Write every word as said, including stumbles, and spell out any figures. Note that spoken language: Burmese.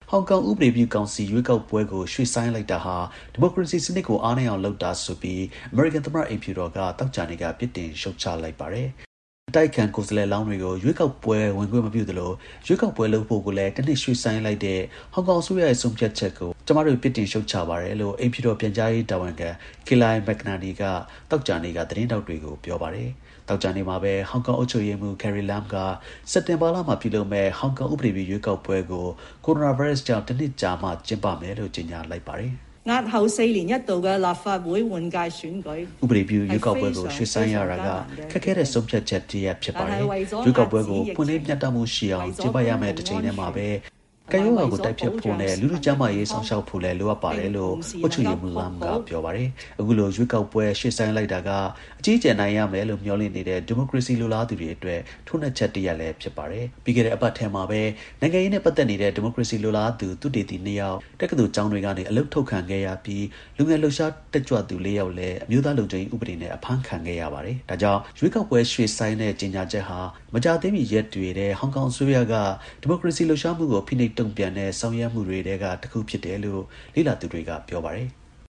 ဟောင်ကောင်ဥပဒေပြုကောင်စီရွေးကောက်ပွဲကိုရွှေ့ဆိုင်းလိုက်တာဟာဒီမိုကရေစီစနစ်ကိုအားနည်းအောင်လုပ်တာဆိုပြီးအမေရိကန်သမ္မတအိမ်ဖြူတော်ကတောက်ကြနေကပြစ်တင်ရှုတ်ချလိုက်ပါတယ်အတိုက်ခံကိုယ်စားလှယ်လောင်းတွေကိုရွေးကောက်ပွဲဝင်ခွင့်မပြုသလိုရွေးကောက်ပွဲလုပ်ဖို့ကိုလည်းတနစ်ရွှေ့ဆိုင်းလိုက်တဲ့ဟောင်ကောင်အစိုးရရဲ့ဆုံးဖြတ်ချက်ကိုကျမတို့ပြစ်တင်ရှုတ်ချပါတယ်လို့အိမ်ဖြူတော်ပြန်ကြားရေးတာဝန်ခံကီလိုင်မက်ကနာနီကတောက်ကြနေကသတင်းတောက်တွေကိုပြောပါတယ်တောက်ကြနေမှာပဲဟောင်ကောင်အုပ်ချုပ်ရေးမှူးကယ်ရီလမ်ကစက်တင်ဘာလမှာပြုလုပ်မဲ့ဟောင်ကောင်ဥပဒေပြုရွေးကောက်ပွဲကိုကိုရိုနာဗိုင်းရပ်စ်ကြောင့်တစ်နှစ်ကြာမှကျင်းပမယ်လို့ကြေညာလိုက်ပါတယ်押後四年一度嘅立法會換屆選舉ဥပဒေပြုရွေးကောက်ပွဲကိုရွှေ့ဆိုင်းရတာကခက်ခဲတဲ့ဆုံးဖြတ်ချက်တစ်ရပ်ဖြစ်ပါတယ်ရွေးကောက်ပွဲကိုပွင့်လင်းမြတ်တမှုရှိအောင်ကျင်းပရမယ့်တစ်ချိန်တည်းမှာပဲကယောဂါကိုတိုက်ဖြတ်ဖို့နဲ့လူလူကျန်းမာရေးဆောင်ရှောက်ဖို့လည်းလိုအပ်ပါတယ်လို့အုပ်ချုပ်ရေးမှူးလမ်ကပြောပါတယ်အခုလိုရွေးကောက်ပွဲရှေ့ဆိုင်လိုက်တာကအကြီးအကျယ်နိုင်ရမယ်လို့မျှော်လင့်နေတဲ့ဒီမိုကရေစီလိုလားသူတွေအတွက်ထိုးနှက်ချက်တစ်ရပ်လည်းဖြစ်ပါတယ်ပြီးခဲ့တဲ့အပတ်ထဲမှာပဲနိုင်ငံရေးနဲ့ပတ်သက်နေတဲ့ဒီမိုကရေစီလိုလားသူသူတေတီနှစ်ယောက်တက္ကသိုလ်ကျောင်းတွေကနေအလုထုတ်ခံခဲ့ရပြီးလူငယ်လှုပ်ရှားတက်ကြွသူလေးယောက်လည်းအမျိုးသားလုံခြုံရေးဥပဒေနဲ့အဖမ်းခံခဲ့ရပါတယ်ဒါကြောင့်ရွေးကောက်ပွဲရွှေ့ဆိုင်းတဲ့ကြေညာချက်ဟာမကြသေးမီရက်တွေတဲ့ဟောင်ကောင်အစိုးရကဒီမိုကရေစီလှုပ်ရှားမှုကိုဖိနှိပ်တုံ့ပြန်တဲ့ဆောင်ရွက်မှုတွေတဲကတစ်ခုဖြစ်တယ်လို့လေ့လာသူတွေကပြောပါတယ်